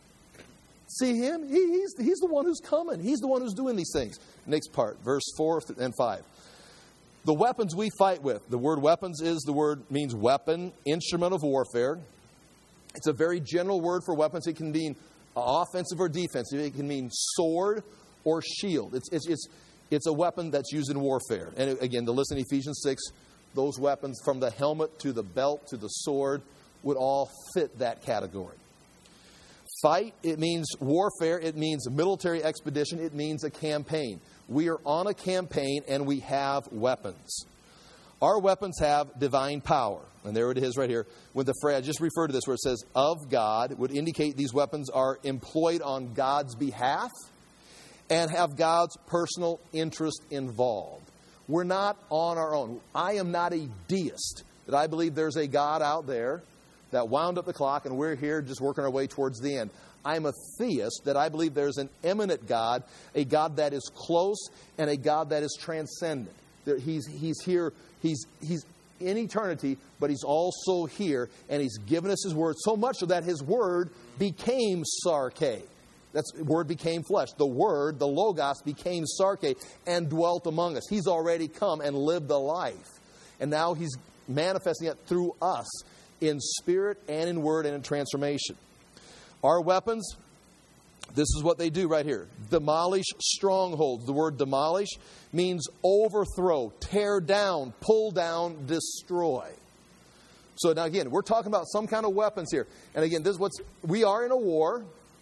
see Him? He, he's, he's the one who's coming. He's the one who's doing these things. Next part, verse four and five. The weapons we fight with. The word weapons is the word, means weapon, instrument of warfare. It's a very general word for weapons. It can mean offensive or defensive. It can mean sword or shield. It's, it's, it's, it's a weapon that's used in warfare. And again, to listen to Ephesians six, those weapons from the helmet to the belt to the sword would all fit that category. Fight, it means warfare. It means military expedition. It means a campaign. We are on a campaign and we have weapons. Our weapons have divine power. And there it is right here. With the phrase, I just referred to this where it says, of God, would indicate these weapons are employed on God's behalf and have God's personal interest involved. We're not on our own. I am not a deist. That I believe there's a God out there that wound up the clock and we're here just working our way towards the end. I'm a theist that I believe there's an immanent God, a God that is close and a God that is transcendent. He's, he's here, he's, he's in eternity, but He's also here, and He's given us His Word, so much so that His Word became sarke. That's Word became flesh. The Word, the Logos, became sarke and dwelt among us. He's already come and lived the life. And now He's manifesting it through us in spirit and in word and in transformation. Our weapons, this is what they do right here. Demolish strongholds. The word demolish means overthrow, tear down, pull down, destroy. So now again, we're talking about some kind of weapons here. And again, this is what's, we are in a war.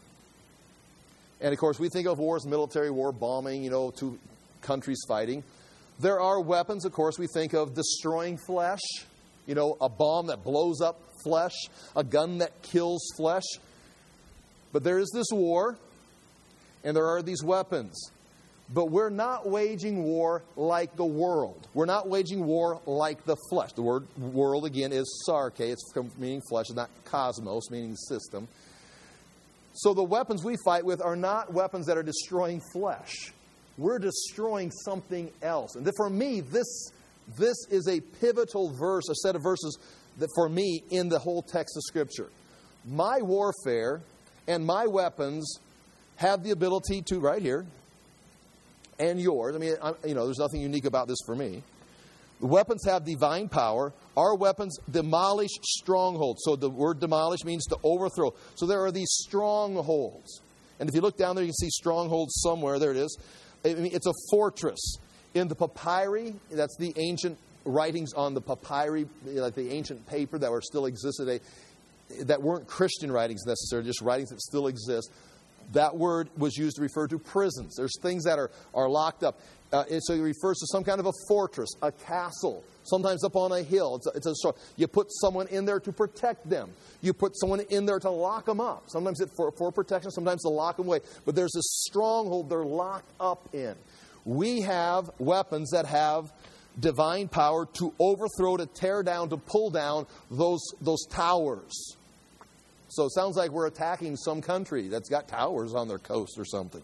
And of course, we think of war as military war, bombing, you know, two countries fighting. There are weapons, of course, we think of destroying flesh. You know, a bomb that blows up flesh, a gun that kills flesh. But there is this war, and there are these weapons. But we're not waging war like the world. We're not waging war like the flesh. The word world, again, is sarke. It's from meaning flesh. It's not cosmos, meaning system. So the weapons we fight with are not weapons that are destroying flesh. We're destroying something else. And for me, this, this is a pivotal verse, a set of verses that for me in the whole text of Scripture. My warfare and my weapons have the ability to, right here, and yours. I mean, I, you know, there's nothing unique about this for me. The weapons have divine power. Our weapons demolish strongholds. So the word demolish means to overthrow. So there are these strongholds. And if you look down there, you can see strongholds somewhere. There it is. I mean, it's a fortress. In the papyri, that's the ancient writings on the papyri, like the ancient paper that were still exist today, that weren't Christian writings necessarily, just writings that still exist. That word was used to refer to prisons. There's things that are, are locked up. Uh, and so it refers to some kind of a fortress, a castle, sometimes up on a hill. It's a, it's a, you put someone in there to protect them. You put someone in there to lock them up. Sometimes it's for, for protection, sometimes to lock them away. But there's this stronghold they're locked up in. We have weapons that have divine power to overthrow, to tear down, to pull down those, those towers. So it sounds like we're attacking some country that's got towers on their coast or something.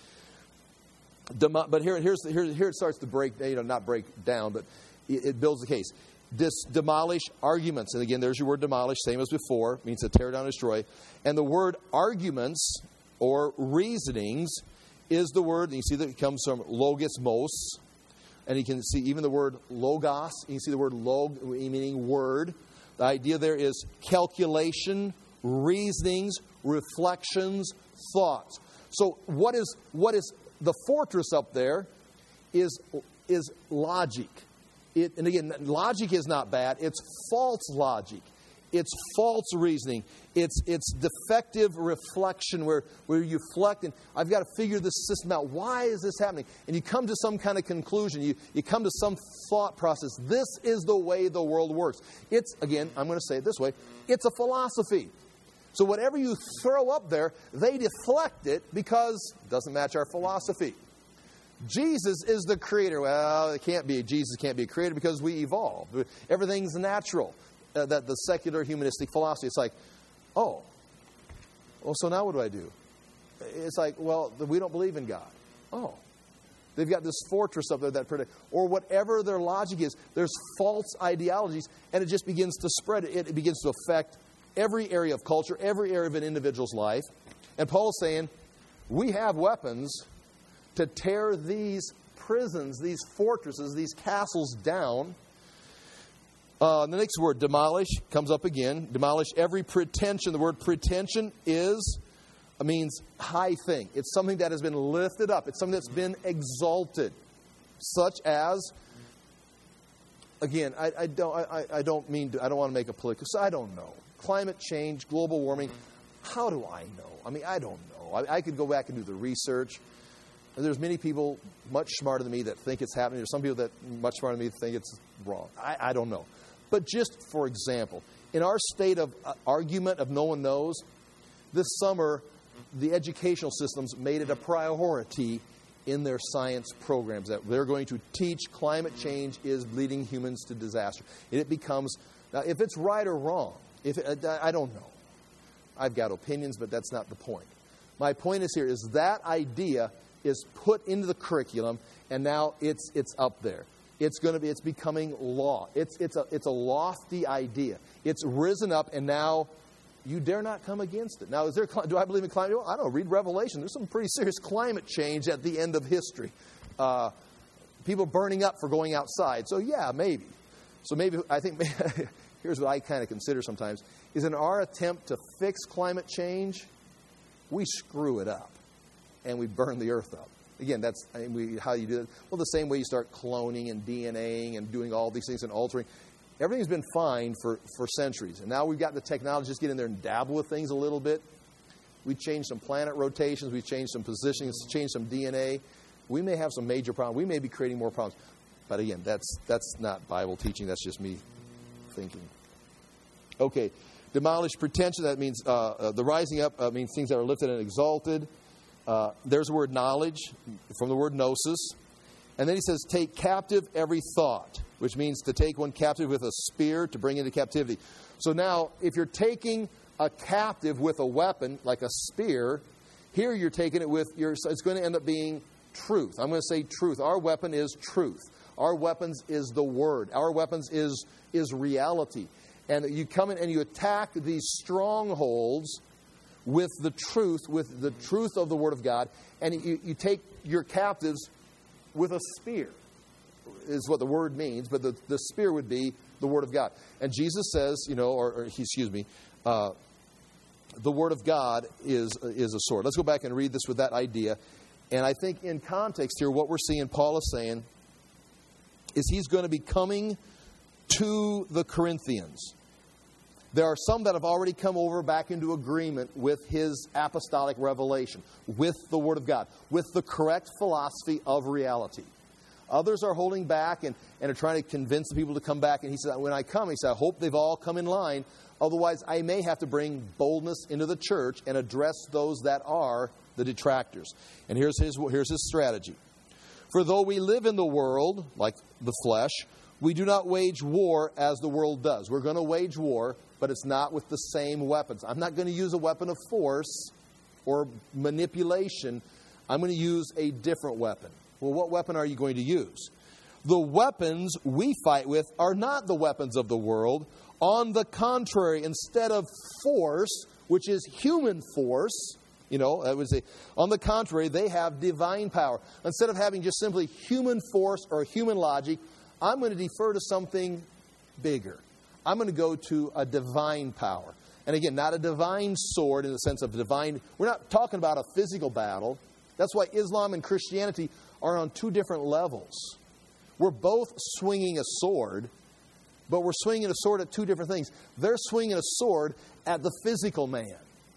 Demo- but here, here's, here, here it starts to break, you know, not break down, but it, it builds the case. This demolish arguments. And again, there's your word demolish, same as before. It means to tear down, destroy. And the word arguments or reasonings is the word, and you see that it comes from logismos. And you can see even the word logos. You can see the word log, meaning word. The idea there is calculation, reasonings, reflections, thoughts. So what is what is the fortress up there is is logic. It, and again, logic is not bad. It's false logic. It's false reasoning. It's it's defective reflection where, where you reflect and I've got to figure this system out. Why is this happening? And you come to some kind of conclusion. You, you come to some thought process. This is the way the world works. It's, again, I'm going to say it this way. It's a philosophy. So whatever you throw up there, they deflect it because it doesn't match our philosophy. Jesus is the creator. Well, it can't be. Jesus can't be a creator because we evolve. Everything's natural. Uh, that the secular humanistic philosophy. It's like, oh, well, so now what do I do? It's like, well, we don't believe in God. Oh, they've got this fortress up there that protects, or whatever their logic is. There's false ideologies, and it just begins to spread. It, it begins to affect every area of culture, every area of an individual's life. And Paul's saying, we have weapons to tear these prisons, these fortresses, these castles down. Uh, the next word, demolish, comes up again. Demolish every pretension. The word pretension is, it means high thing. It's something that has been lifted up. It's something that's been exalted. Such as, again, I, I don't I, I don't mean to, I don't want to make a political, so I don't know. Climate change, global warming, how do I know? I mean, I don't know. I, I could go back and do the research. There's many people much smarter than me that think it's happening. There's some people that much smarter than me think it's wrong. I, I don't know. But just for example, in our state of uh, argument of no one knows, this summer, the educational systems made it a priority in their science programs that they're going to teach climate change is leading humans to disaster. And it becomes, now if it's right or wrong, if it, I don't know. I've got opinions, but that's not the point. My point is here is that idea is put into the curriculum, and now it's it's up there. It's going to be. It's becoming law. It's it's a it's a lofty idea. It's risen up, and now you dare not come against it. Now, is there? Do I believe in climate? Well, I don't know. Read Revelation. There's some pretty serious climate change at the end of history. Uh, people burning up for going outside. So yeah, maybe. So maybe I think here's what I kind of consider sometimes is in our attempt to fix climate change, we screw it up, and we burn the earth up. Again, that's I mean, we, how you do it. Well, the same way you start cloning and DNAing and doing all these things and altering. Everything's been fine for, for centuries. And now we've got the technology just get in there and dabble with things a little bit. We changed some planet rotations. We've changed some positionings, changed some D N A. We may have some major problems. We may be creating more problems. But again, that's that's not Bible teaching. That's just me thinking. Okay. Demolish pretension. That means uh, uh, the rising up uh, means things that are lifted and exalted. Uh, there's the word knowledge from the word gnosis. And then he says, take captive every thought, which means to take one captive with a spear to bring into captivity. So now, if you're taking a captive with a weapon, like a spear, here you're taking it with, your, it's going to end up being truth. I'm going to say truth. Our weapon is truth. Our weapons is the word. Our weapons is, is reality. And you come in and you attack these strongholds with the truth, with the truth of the Word of God. And you, you take your captives with a spear, is what the word means. But the, the spear would be the Word of God. And Jesus says, you know, or, or excuse me, uh, the Word of God is, is a sword. Let's go back and read this with that idea. And I think in context here, what we're seeing Paul is saying is he's going to be coming to the Corinthians. There are some that have already come over back into agreement with his apostolic revelation, with the Word of God, with the correct philosophy of reality. Others are holding back and, and are trying to convince the people to come back. And he said, when I come, he said, I hope they've all come in line. Otherwise, I may have to bring boldness into the church and address those that are the detractors. And here's his, here's his strategy. For though we live in the world, like the flesh, we do not wage war as the world does. We're going to wage war, but it's not with the same weapons. I'm not going to use a weapon of force or manipulation. I'm going to use a different weapon. Well, what weapon are you going to use? The weapons we fight with are not the weapons of the world. On the contrary, instead of force, which is human force, you know, I would say, on the contrary, they have divine power. Instead of having just simply human force or human logic, I'm going to defer to something bigger. I'm going to go to a divine power. And again, not a divine sword in the sense of divine. We're not talking about a physical battle. That's why Islam and Christianity are on two different levels. We're both swinging a sword, but we're swinging a sword at two different things. They're swinging a sword at the physical man.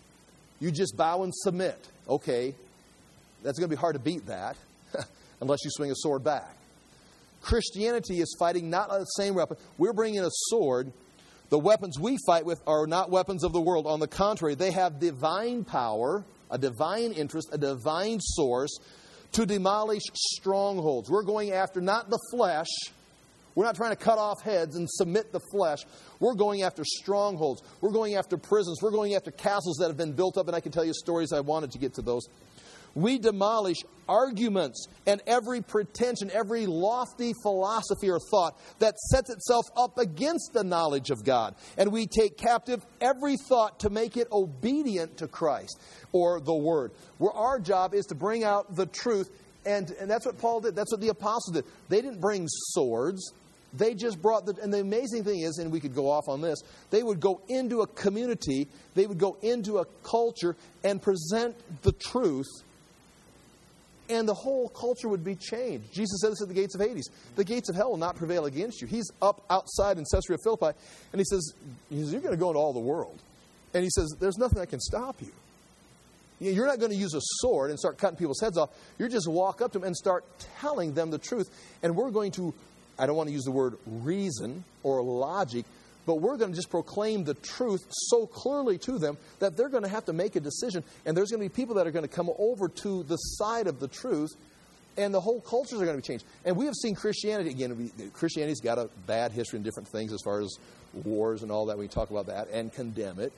You just bow and submit. Okay, that's going to be hard to beat that unless you swing a sword back. Christianity is fighting not the same weapon. We're bringing a sword. The weapons we fight with are not weapons of the world. On the contrary, they have divine power, a divine interest, a divine source to demolish strongholds. We're going after not the flesh. We're not trying to cut off heads and submit the flesh. We're going after strongholds. We're going after prisons. We're going after castles that have been built up. And I can tell you stories. I wanted to get to those. We demolish arguments and every pretension, every lofty philosophy or thought that sets itself up against the knowledge of God. And we take captive every thought to make it obedient to Christ or the Word. Where our job is to bring out the truth. And, and that's what Paul did. That's what the apostles did. They didn't bring swords. They just brought the... And the amazing thing is, and we could go off on this, they would go into a community, they would go into a culture and present the truth. And the whole culture would be changed. Jesus said this at the gates of Hades. The gates of hell will not prevail against you. He's up outside in Caesarea Philippi. And he says, he says, you're going to go into all the world. And he says, there's nothing that can stop you. You're not going to use a sword and start cutting people's heads off. You're just walk up to them and start telling them the truth. And we're going to, I don't want to use the word reason or logic, but we're going to just proclaim the truth so clearly to them that they're going to have to make a decision. And there's going to be people that are going to come over to the side of the truth. And the whole cultures are going to be changed. And we have seen Christianity, again, we, Christianity's got a bad history in different things as far as wars and all that. We talk about that and condemn it.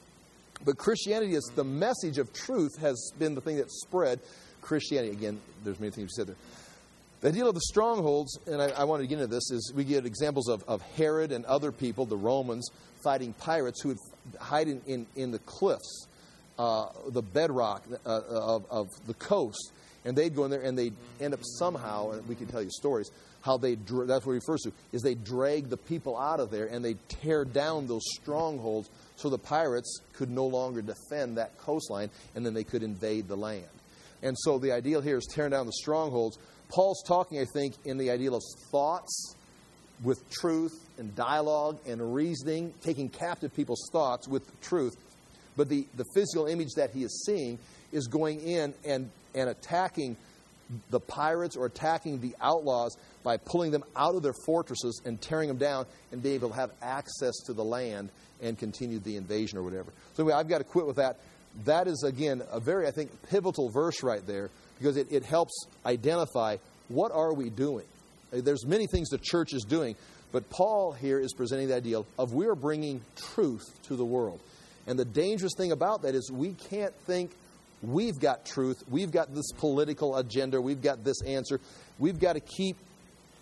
But Christianity is the message of truth has been the thing that spread Christianity. Again, there's many things you said there. The deal of the strongholds, and I, I wanted to get into this, is we get examples of, of Herod and other people, the Romans, fighting pirates who would hide in, in, in the cliffs, uh, the bedrock uh, of, of the coast. And they'd go in there and they'd end up somehow, and we can tell you stories, how they, that's what he refers to, is they drag the people out of there and they tear down those strongholds so the pirates could no longer defend that coastline and then they could invade the land. And so the ideal here is tearing down the strongholds. Paul's talking, I think, in the ideal of thoughts with truth and dialogue and reasoning, taking captive people's thoughts with the truth. But the, the physical image that he is seeing is going in and, and attacking the pirates or attacking the outlaws by pulling them out of their fortresses and tearing them down and being able to have access to the land and continue the invasion or whatever. So anyway, I've got to quit with that. That is, again, a very, I think, pivotal verse right there because it, it helps identify what are we doing. There's many things the church is doing, but Paul here is presenting the ideal of we are bringing truth to the world. And the dangerous thing about that is we can't think we've got truth, we've got this political agenda, we've got this answer. We've got to keep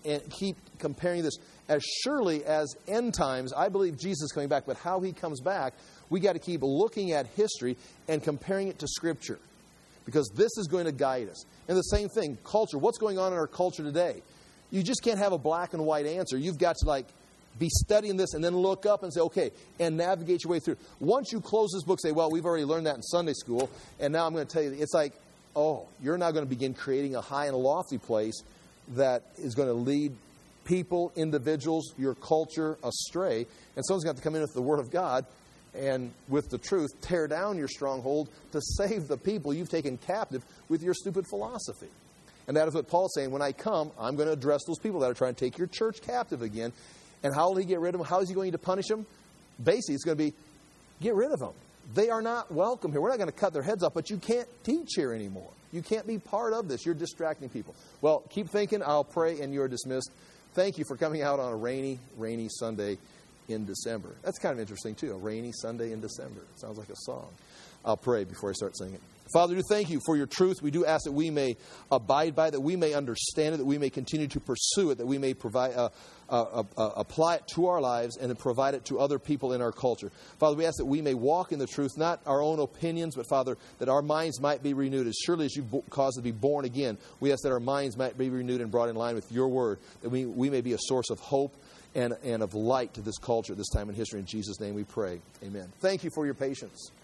and keep comparing this. As surely as end times, I believe Jesus is coming back, but how he comes back, we got to keep looking at history and comparing it to Scripture, because this is going to guide us. And the same thing, culture. What's going on in our culture today? You just can't have a black and white answer. You've got to like be studying this and then look up and say, okay, and navigate your way through. Once you close this book, say, well, we've already learned that in Sunday school, and now I'm going to tell you, it's like, oh, you're now going to begin creating a high and a lofty place that is going to lead people, individuals, your culture astray. And someone's got to come in with the Word of God and with the truth, tear down your stronghold to save the people you've taken captive with your stupid philosophy. And that is what Paul's saying. When I come, I'm going to address those people that are trying to take your church captive again. And how will he get rid of them? How is he going to punish them? Basically, it's going to be, get rid of them. They are not welcome here. We're not going to cut their heads off, but you can't teach here anymore. You can't be part of this. You're distracting people. Well, keep thinking. I'll pray, and you're dismissed. Thank you for coming out on a rainy, rainy Sunday in December. That's kind of interesting, too. A rainy Sunday in December. It sounds like a song. I'll pray before I start singing. Father, we do thank you for your truth. We do ask that we may abide by it, that we may understand it, that we may continue to pursue it, that we may provide, uh, uh, uh, apply it to our lives and then provide it to other people in our culture. Father, we ask that we may walk in the truth, not our own opinions, but, Father, that our minds might be renewed. As surely as you've caused us to be born again, we ask that our minds might be renewed and brought in line with your word, that we, we may be a source of hope and, and of light to this culture at this time in history. In Jesus' name we pray. Amen. Thank you for your patience.